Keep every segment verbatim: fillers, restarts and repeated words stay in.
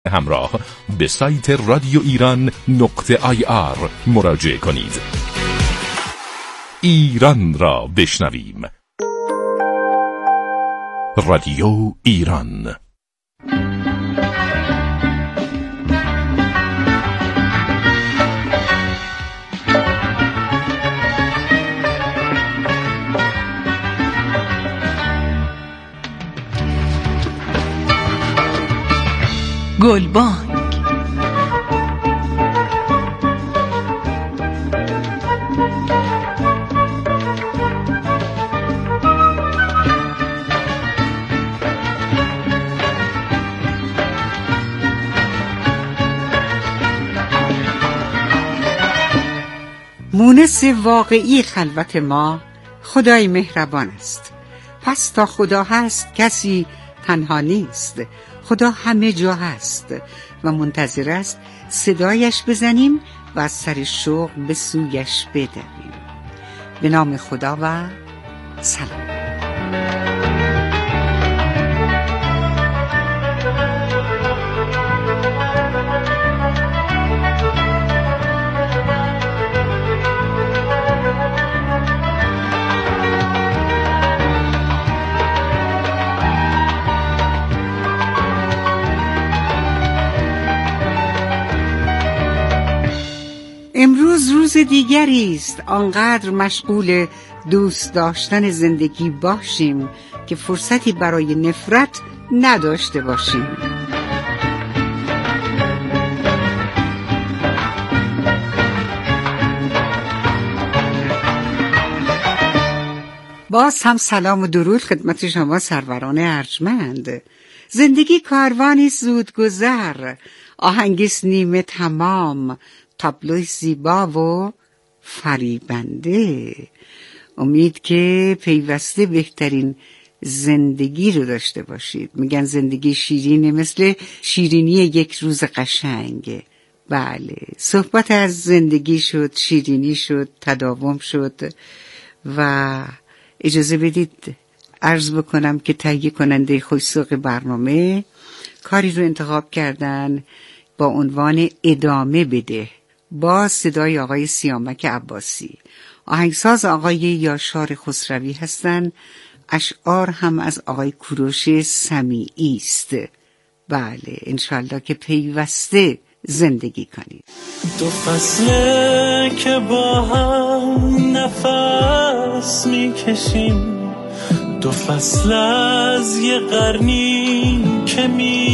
همراه به سایت رادیو ایران نقطه آی آر مراجعه کنید. ایران را بشنویم. رادیو ایران. گلبانگ. مونس واقعی خلوت ما خدای مهربان است. پس تا خدا هست کسی تنها نیست. خدا همه جا هست و منتظر است صدایش بزنیم و از سر شوق به سویش بدویم. به نام خدا و سلام. امروز روز دیگری است. آنقدر مشغول دوست داشتن زندگی باشیم که فرصتی برای نفرت نداشته باشیم. باز هم سلام و درود خدمت شما سروران ارجمند. زندگی کاروانی زود گذر، آهنگیست نیمه تمام، تابلوی زیبا و فریبنده. امید که پیوسته بهترین زندگی رو داشته باشید. میگن زندگی شیرینه مثل شیرینی یک روز قشنگ. بله، صحبت از زندگی شد، شیرینی شد، تداوم شد و اجازه بدید عرض بکنم که تهیه کننده خوش‌ذوق برنامه کاری رو انتخاب کردن با عنوان ادامه بده، با صدای آقای سیامک عباسی. آهنگساز آقای یاشار خسروی هستند. اشعار هم از آقای کوروش سمیعی است. بله، انشالله که پیوسته زندگی کنید. دو فصله که با هم نفس میکشیم، دو فصل از یه قرنی که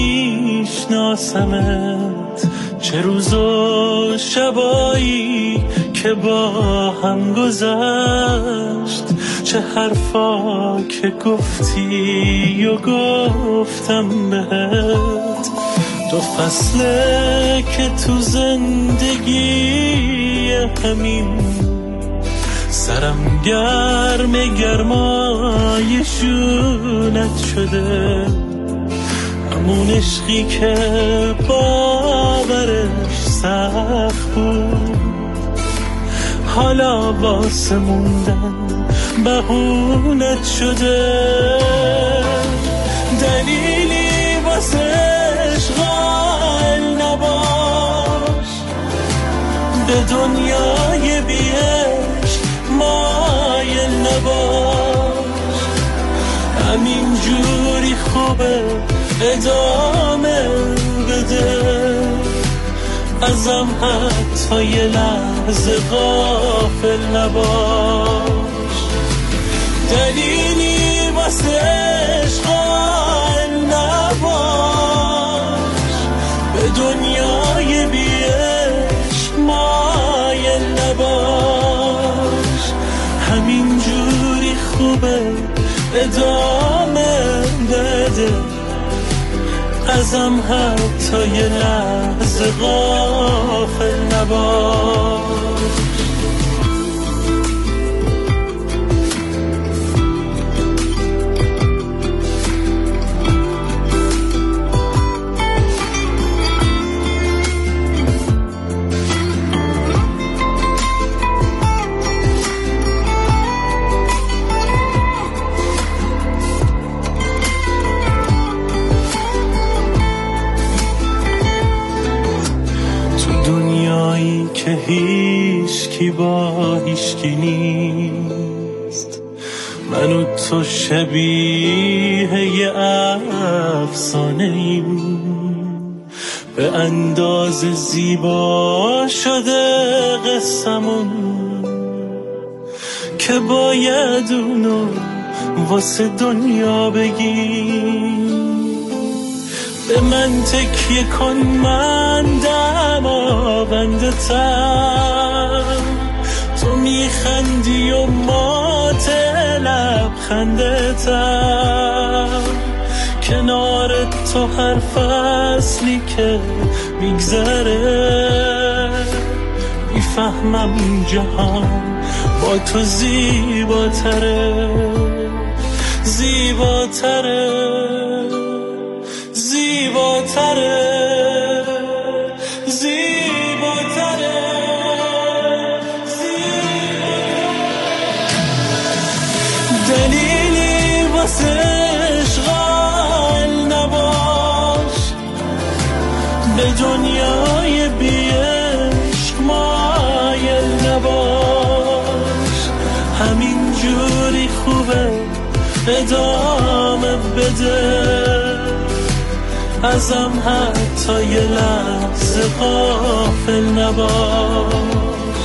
میشناسمت، چه روز و شبایی که با هم گذشت، چه حرفا که گفتی و گفتم بهت. دو فصله که تو زندگی همین سرم گرم گرمای شونت شده، همون عشقی که باورش سخت بود، حالا واسه موندن بهونت شده. دلیلی واسه عشق قائل نباش، به دنیای بی عشق مایل نباش، همین جوری خوبه ادامه بده، ازم حتی یه لحظه غافل نباش. دلیلی واسه عشق قائل نباش، به دنیای بی عشق مایل نباش، همین جوری خوبه ادامه بده، ازم حتی یه لحظه غافل نباش. که هیچ کی با هیچ کی نیست، من و تو شبیه یه افسانه ایم، به اندازه زیبا شده قصمون که باید اونو واسه دنیا بگیم. به من تکیه کن، من دماونده تم، تو میخندی و مات لبخنده تم، کنار تو هر فصلی که میگذره میفهمم جهان با تو زیباتره، زیباتره، زیباتره، زیباتره، زیباتره. دلیلی واسه اشغال نباش، به دنیای بی عشق مایل نباش، همین جوری خوبه ادامه بده، ازم حتی یه لحظه غافل نباش.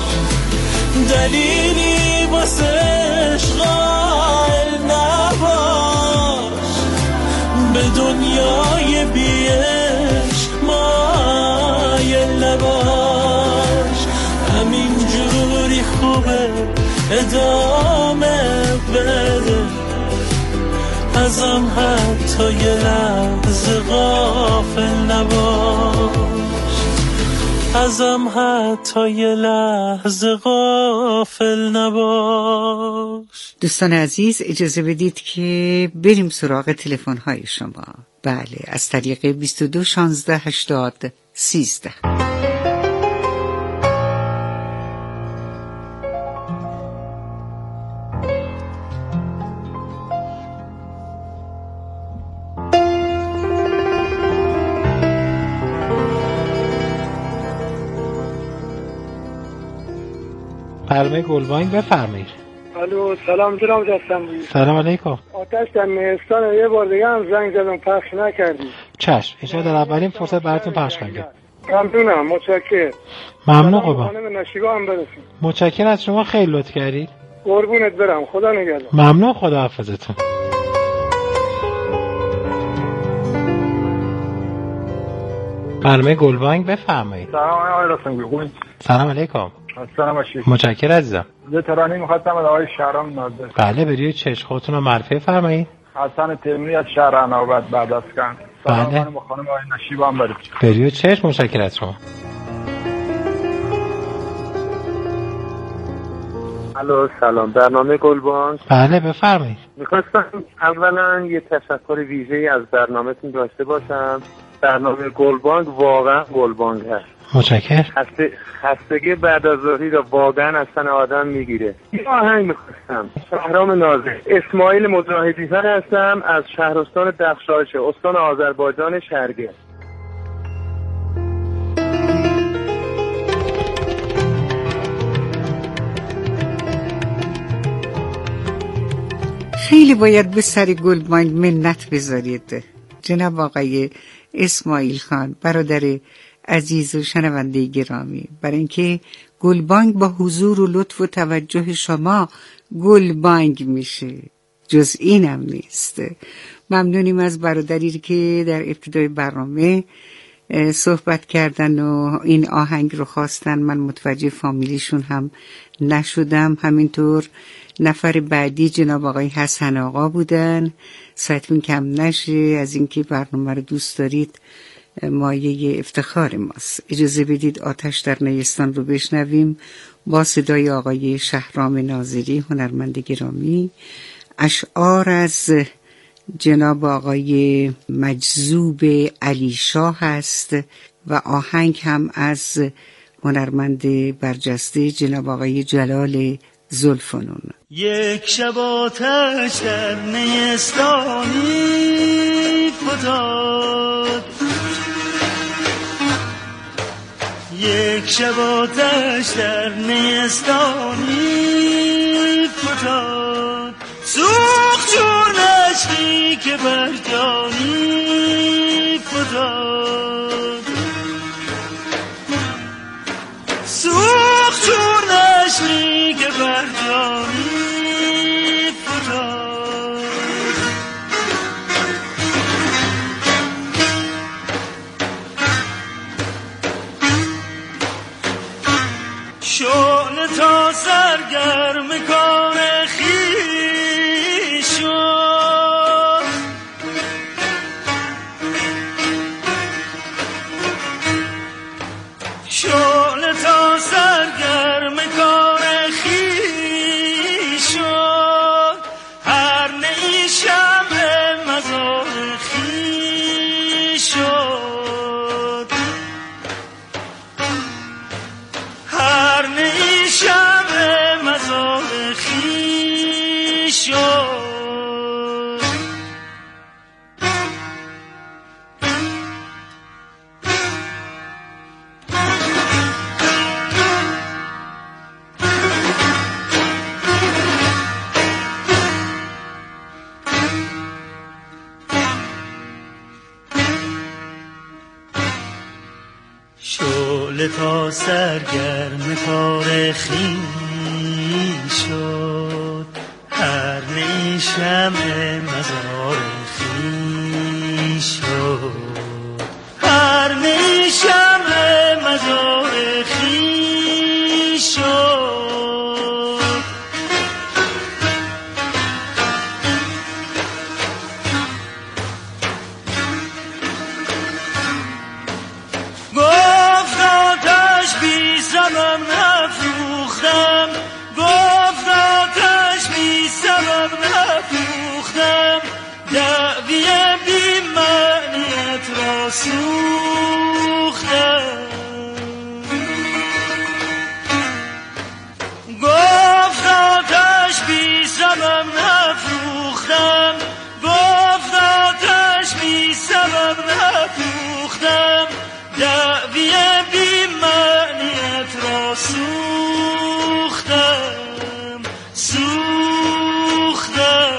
دلیلی واسه اشغال نباش، به دنیای بی عشق مایل نباش، همین جوری خوبه ادامه بده، ازم حتی یه لحظه غافل نباش، ازم حتی یه لحظه غافل نباش. دوستان عزیز اجازه بدید که بریم سراغ تلفن های شما. بله، از طریق بیست و دو شانزده هشتاد سیزده. برنامه گلبانگ بفرمایید. الو، سلام جناب جستنبوی. سلام علیکم. آتش در مهستان، یه بار دیگه هم زنگ زدم پخش نکردی. چشم، انشاءالله در اولین فرصت براتون پخش کنم. ممنونم، متشکرم. ممنون قربان. خانم نشیبا هم برسون. متشکرم از شما، خیلی لطف کردید. قربونت برم، خدا نگهدار. ممنون، خدا حافظتون. برنامه گلبانگ بفرمایید. سلام آقای رستمگوی. سلام علیکم. سلام باشید. متشکرم عزیزم. یه ترانه می‌خواستم از آقای شهرام نازل. بله، بریو چشم خودتون رو معرفی فرمایید. حسن تیموری از شهر عنابت بعد از کن. بله. سلام خانم آقای نشیبا هم برید. بریو چشم، متشکرم از شما. الو، سلام. برنامه گلبانگ. بله بفرمایید. میخواستم اولا یه تشکر ویژه‌ای از برنامه‌تون داشته باشم. برنامه گلبانگ واقعا گلبانگ هست. متشکرم. خسته خستگی بعد از ظهری رو واقعا از تن آدم میگیره. یه آهنگ میخواستم. شهرام ناظر. اسماعیل مجاهدی‌فر هستم از شهرستان دخشایش، استان آذربایجان شرقی. خیلی باید به سر گلبانگ منت بذارید جناب آقای اسماعیل خان، برادر عزیز و شنونده گرامی، برای اینکه گلبانگ با حضور و لطف و توجه شما گلبانگ میشه، جز اینم نیست. ممنونیم از برادری که در ابتدای برنامه صحبت کردن و این آهنگ رو خواستن. من متوجه فامیلیشون هم نشدم. همینطور نفر بعدی جناب آقای حسن آقا بودن. ساعتون کم نشه از اینکه برنامه رو دوست دارید، مایه افتخار ماست. اجازه بدید آتش در نیستان رو بشنویم با صدای آقای شهرام ناظری، هنرمند گرامی. اشعار از جناب آقای مجذوب علی شاه هست و آهنگ هم از هنرمند برجسته جناب آقای جلال زلفنون. یک شب آتش در نیستانی فتاد، یک شب آتش در نیستانی فتاد، سوخت چون عشقی که بر جانی فتاد، سوخت چون عشقی که بر جانی فتاد. شعله تا سرگرم کار خویش شد، شعله تا سرگرم کار خویش شد، هر نی شمع مزار خویش شد، هر نی شمع مزار خویش شد. شعله تا سرگرم کار خویش شد، هر نی شمع مزار خویش شد، هر نی شمع مزار خویش شد. گفت آتش بی سبب نفروختم، گفت آتش بی سبب نفروختم، دعوی بی معنیت را سوختم. گفت آتش بی سبب نفروختم، گفت آتش بی سبب نفروختم، دعوی بی معنیت را سوختم، سوختم.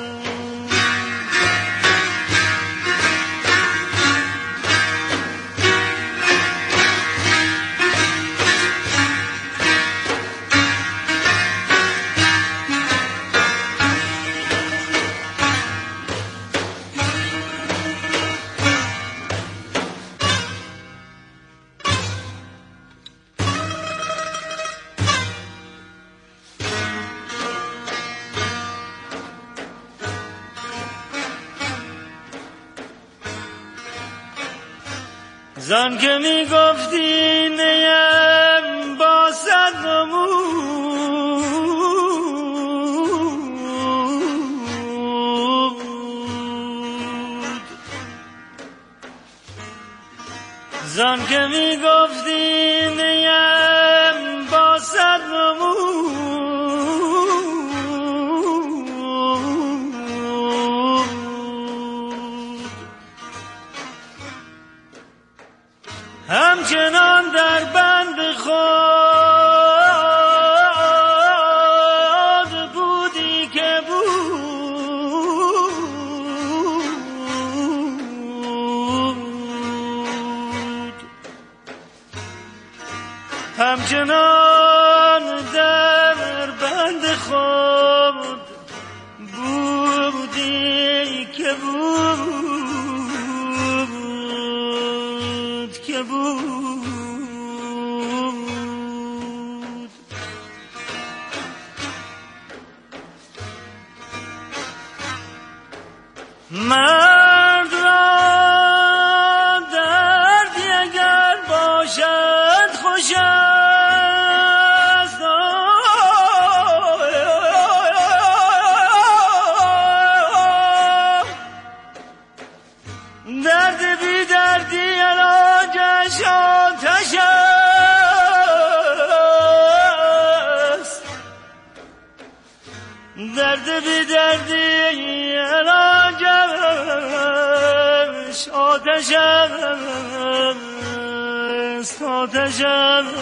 زن که می گفتی نیم با صد نمود، زن که می گفتی نیم با صد نمود، همچنان در بند خود بودی که بود، همچنان در بند خود بودی که بود، که بود. مرد را دردی اگر باشد خوش است، درد بی دردی علاجش آتش است، درد بی دردی علاجش آتش است، آتش است.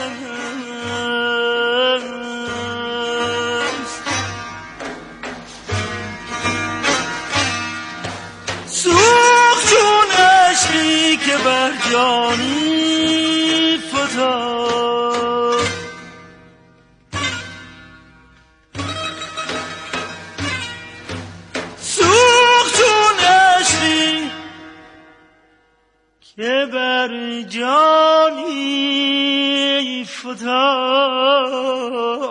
سوخت چون عشقی که بر جانی فتاد، سوخت چون عشقی که بر جانی فتاد.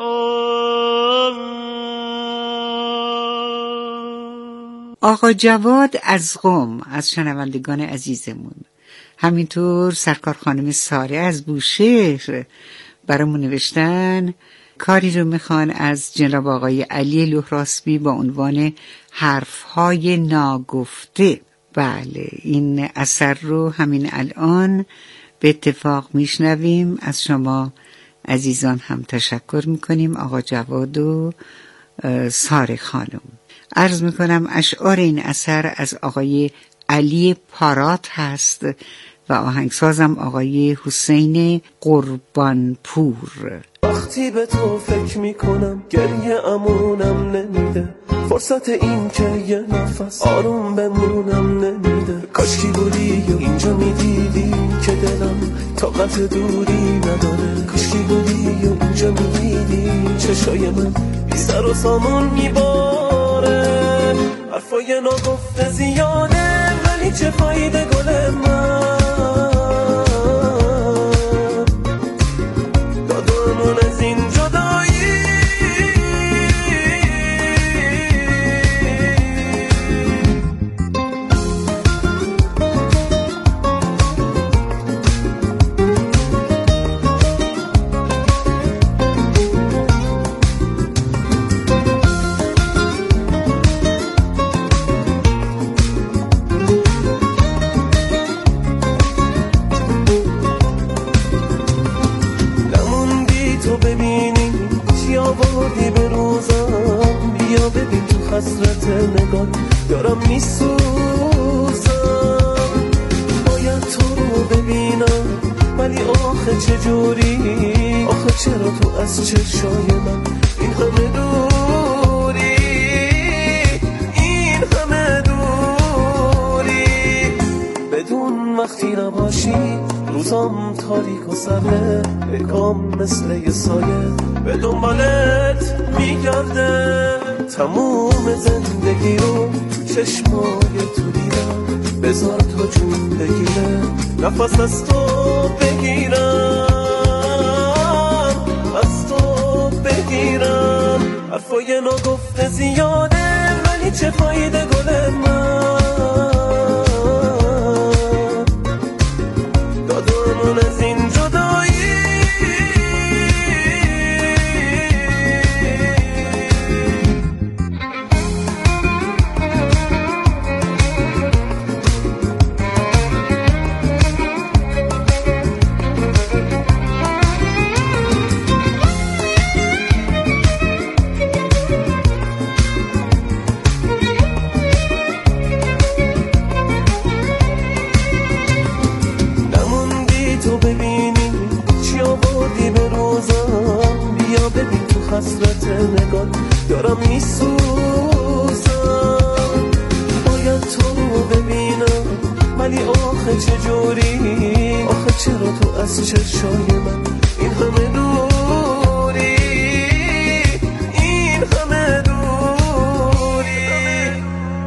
آقا جواد از قم از شنوندگان عزیزمون، همینطور سرکار خانم ساره از بوشهر برامون نوشتن کاری رو میخوان از جناب آقای علی لهراسبی با عنوان حرفهای ناگفته. بله، این اثر رو همین الان به اتفاق میشنویم. از شما عزیزان هم تشکر میکنیم، آقا جواد و ساره خانم. عرض میکنم اشعار این اثر از آقای علی پارات هست و آهنگسازم آقای حسین قربانپور. وقتی به تو فکر میکنم گریه امونم نمیده، فرصت این که یه نفس آروم بمونم نمیده. کاشکی بودی و اینجا میدیدی که دلم طاقت دوری نداره، کاشکی بودی و اینجا میدیدی چشای من بی سر و سامون میباره. حرفای ناگفته زیاده ولی چه فایده گل من، دادمون از این جدایی. حسرت نگاه دارم میسوزم، باید تو رو ببینم ولی آخه چجوری، آخه چرا تو از چشای من این همه دوری، این همه دوری. بدون وقتی نباشی روزام تاریک و سرده، بگم مثل یه سایه به دنبالت میگرده. تموم زندگی رو تو چشمای تو دیدم، بذار تو جون بگیره نفس از تو بگیرم، از تو بگیرم. حرفای ناگفته زیاده ولی چه فایده گل من، دادمون از این جدایی. حسرت نگاه دارم میسوزم، باید تو رو ببینم ولی آخه چجوری، آخه چرا تو از چشای من این همه دوری، این همه دوری.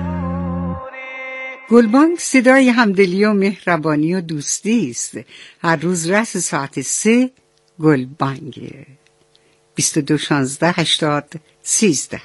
گلبانگ صدای همدلی و مهربانی و دوستی است. هر روز رس ساعت سه گلبانگ. بیست و دو شانزده هشتاد سیزده.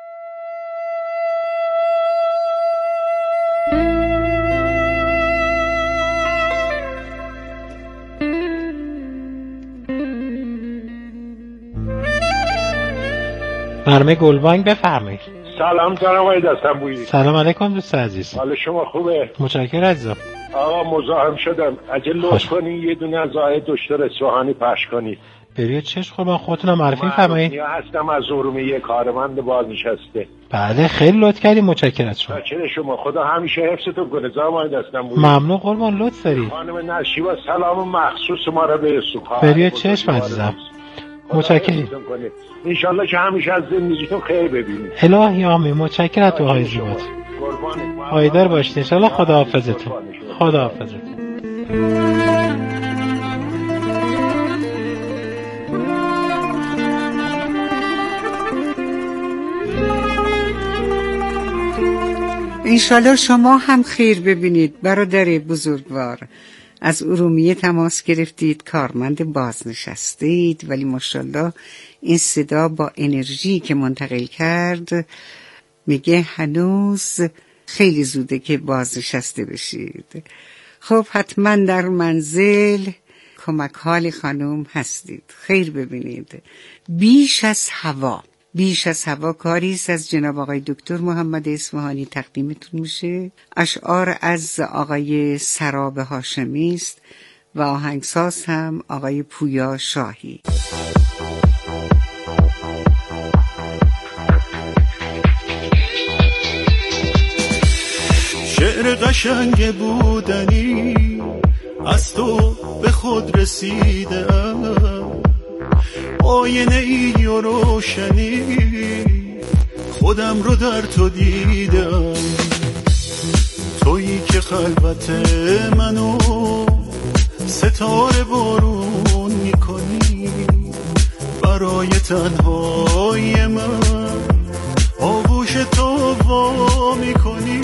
برنامه گلبانگ بفرمایید. سلام جناب آقای دستنبویی. سلام علیکم دوست عزیز. حال شما خوبه؟ متشکرم عزیزم. آقا مزاحم شدم، اگه لطف کنین یه دونه از آیه دکتر اصفهانی پخش کنید. بروی چشم قربان، خودتونم معرفی فرمایید. من هستم از ارومیه، کارمند بازنشسته. بله خیلی لطف کردید، متشکرم از شما. چه شما، خدا همیشه حفظتون کنه. زمان دستم بود. ممنون قربان، لطف دارید. خانم نشیبا سلام مخصوص ما را برسون. بروی چشم عزیزم. متشکرم. ان شاءالله که همیشه از زندگیتون خیر ببینید. الهی آمین. متشکرم از دعای زیباتون. پایدار باشید ان شاءالله. خداحافظتون. خداحافظتون. انشالله شما هم خیر ببینید. برادر بزرگوار از ارومیه تماس گرفتید، کارمند بازنشستید، ولی ماشاءالله این صدا با انرژی که منتقل کرد میگه هنوز خیلی زوده که بازنشسته بشید. خب حتما در منزل کمک حال خانم هستید. خیر ببینید. بیش از هوا، بیش از هوا کاری است از جناب آقای دکتر محمد اصفهانی تقدیمتون میشه. اشعار از آقای سراب هاشمی است و آهنگساز هم آقای پویا شاهی. شعر قشنگ بودنی از تو به خود رسیدم، آینه ای و روشنی خودم رو در تو دیدم. تویی که خلوت منو ستاره بارون میکنی، برای تنهای من آغوش تو وا میکنی.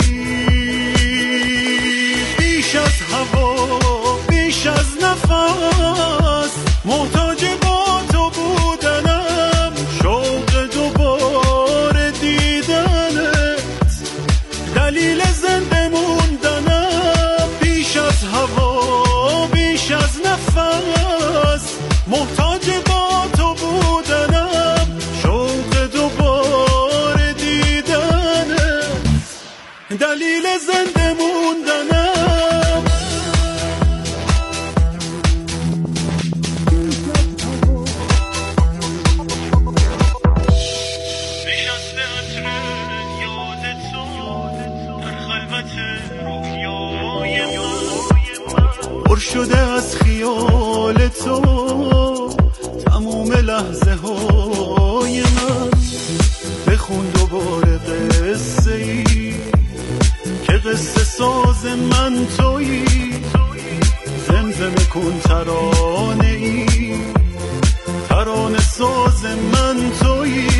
بیش از هوا، بیش از نفس محتاج با تو بودنم، شوق دوباره دیدنت دلیل زنده موندنم. بیش از هوا، بیش از نفس محتاج با تو بودنم، شوق دوباره دیدنت دلیل زنده موندنم. پر شده از خیال تو تموم لحظه های من، بخون دوباره قصه ای که قصه ساز من تویی، زمزمه کن ترانه ای ترانه ساز من تویی.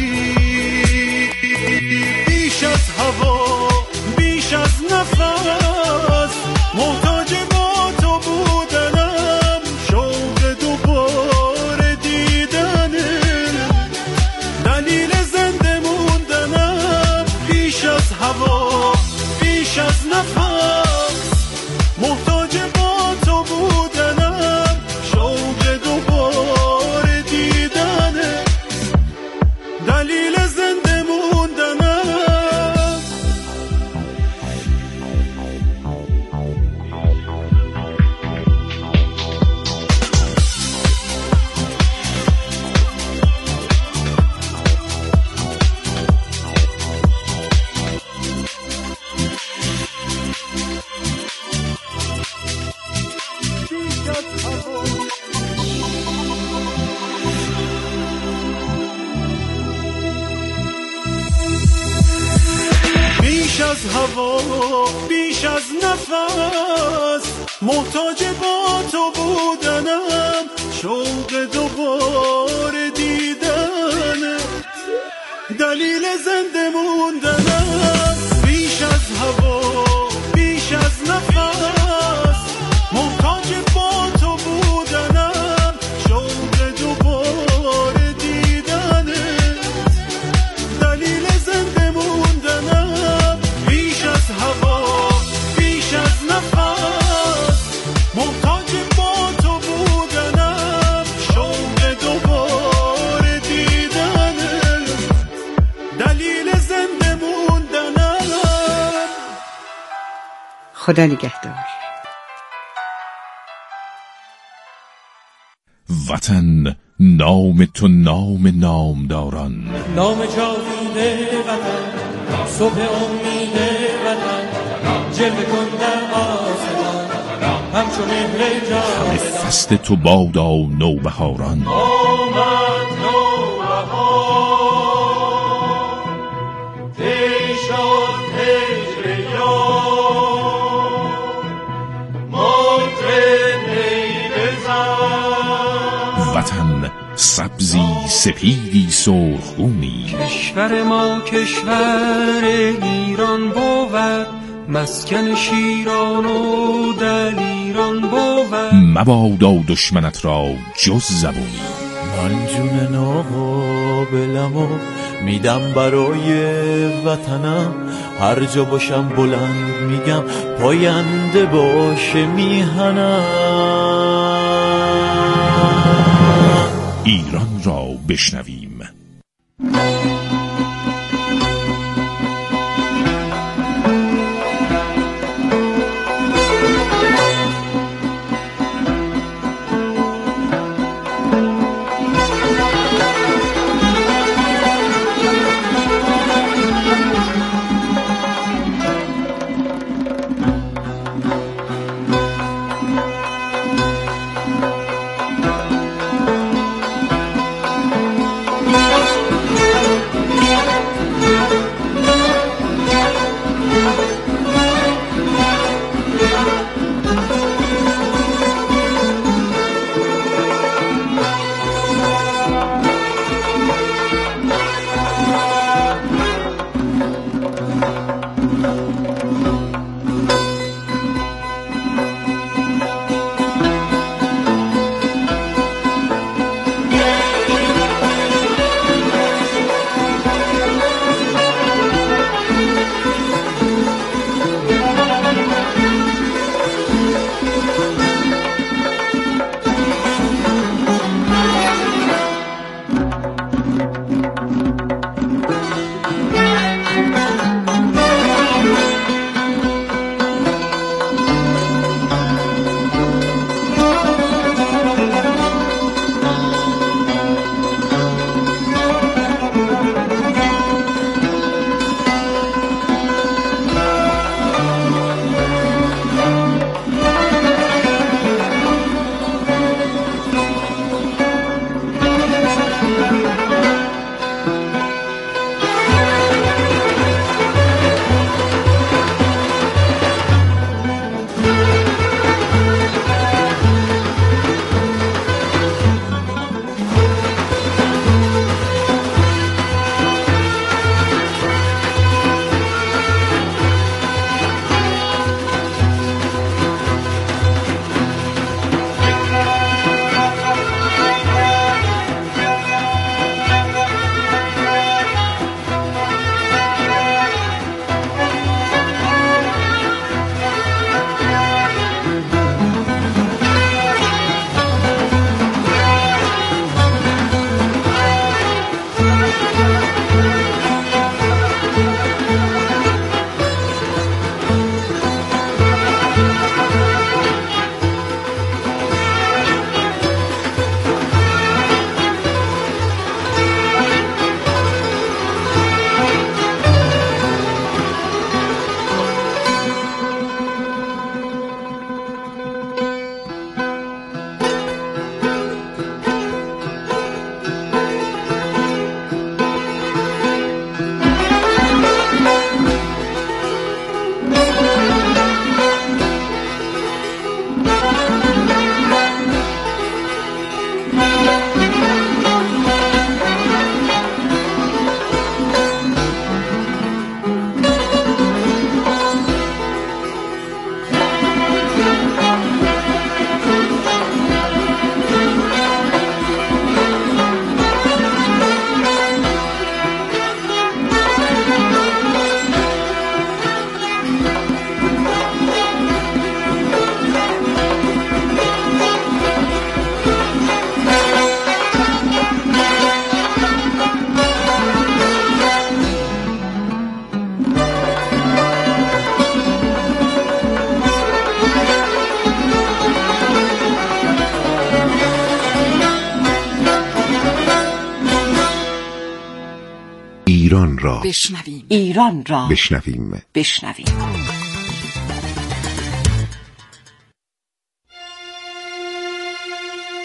بیش از هوا، بیش از نفس محتاج با تو بودنم، شوق دوباره دیدنه دلیل زنده موندنم. بیش از هوا، بیش از نفس محتاج با تو بودنم، شوق دوباره دیدنه دلیل زنده موندنم. بیش از هوا، بیش از نفس محتاج با تو بودنم، شوق دوباره دیدنه دلیل زنده موندنم. بیش از هوا، بیش از نفس محتاج با تو بودنم، شوق دوباره دیدنه دلیل زنده موندنم. بیش از هوا، بیش از نفس محتاج با تو بودنم، شوق دوباره دیدنه دلیل زنده موندنم. خدا نگهدار. وطن نام تو نام نامداران. نام جاوید وطن، صبح امید وطن، جلوه کن در آسمان همچون مهر جاودان. همه فصل تو بادا نوبهاران. آمد نوبهار، دی شد هجر یار، مطرب نی بزن. وطن سبزی سپیدی سرخونی. کشور ما کشور ایران بود، مسکن شیران و دلیران بود. مبادا دشمنت را جز زبونی. من جون ناقابلم و میدم برای وطنم، هر جا باشم بلند میگم پاینده باشه میهنم. ایران را بشنویم. ایران را بشنویم. ایران را بشنویم. بشنویم.